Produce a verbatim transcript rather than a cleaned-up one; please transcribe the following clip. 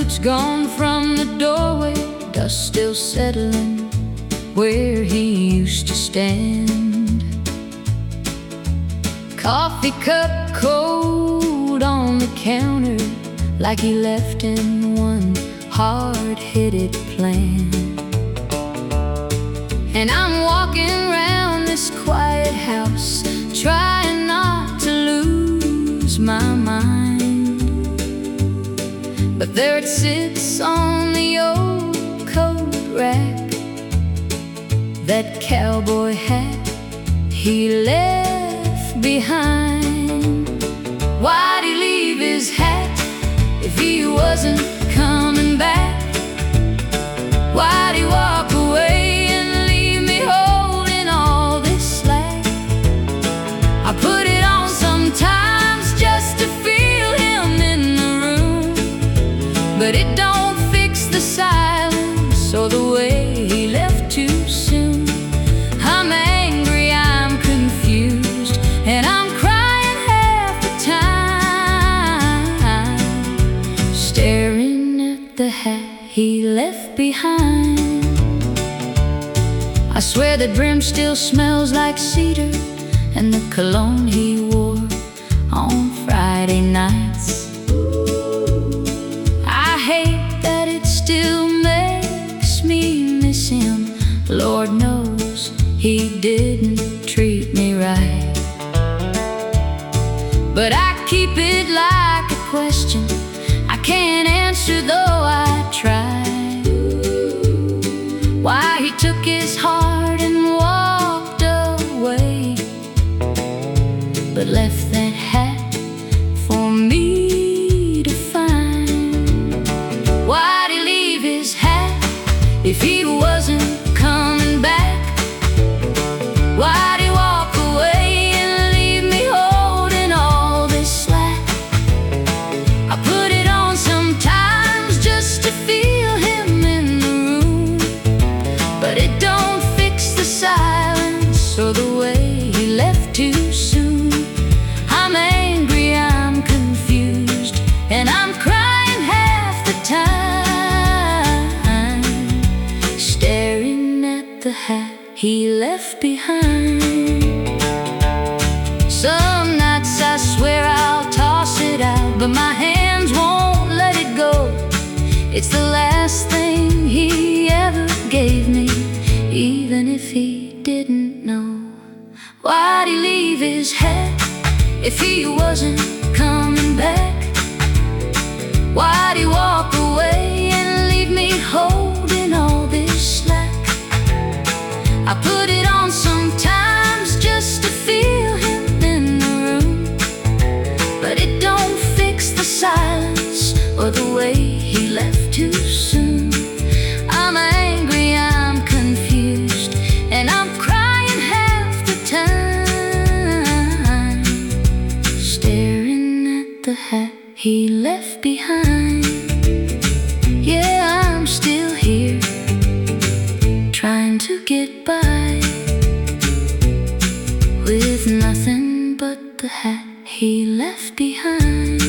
boots gone from the doorway, dust still settling where he used to stand. Coffee cup cold on the counter, like he left in one hard-headed plan. And I'm walking around this quiet house, trying not to lose my mind. But there it sits on the old coat rack, that cowboy hat he left behind. Why'd he leave his hat if he wasn't coming back? Why'd he walk away and leave me holding all this slack? I put it on sometimes just to feel him in the room, but it don't fix the silence or the way he left too soon. I'm angry, I'm confused, and I'm crying half the time, staring at the hat he left behind. I swear that brim still smells like cedar, and the cologne he wore on Friday nights. I hate that it still makes me miss him. Lord knows he didn't treat me right, but I keep it like a question I can't answer, though I try. Why he took his heart and walked away, but left that hat for me to find. Why'd he leave his hat if he wasn't coming back? Why'd he walk away and leave me holding all this slack? I put it on sometimes just to feel him in the room, but it don't fix the silence or the way he left too soon. I'm angry, I'm confused, and I'm crying half the time, staring at the hat he left behind. Some nights I swear I'll toss it out, but my hands won't let it go. It's the last thing he ever gave me, even if he didn't know. Why'd he leave his hat if he wasn't coming back? Why'd he walk away and leave me holding all this slack? I put it on sometimes just to feel him in the room, but it don't fix the silence or the way he left too soon. I'm angry, I'm confused, and I'm crying half the time, staring at the hat he left behind. Yeah, I'm still here, trying to get by, with nothing but the hat he left behind.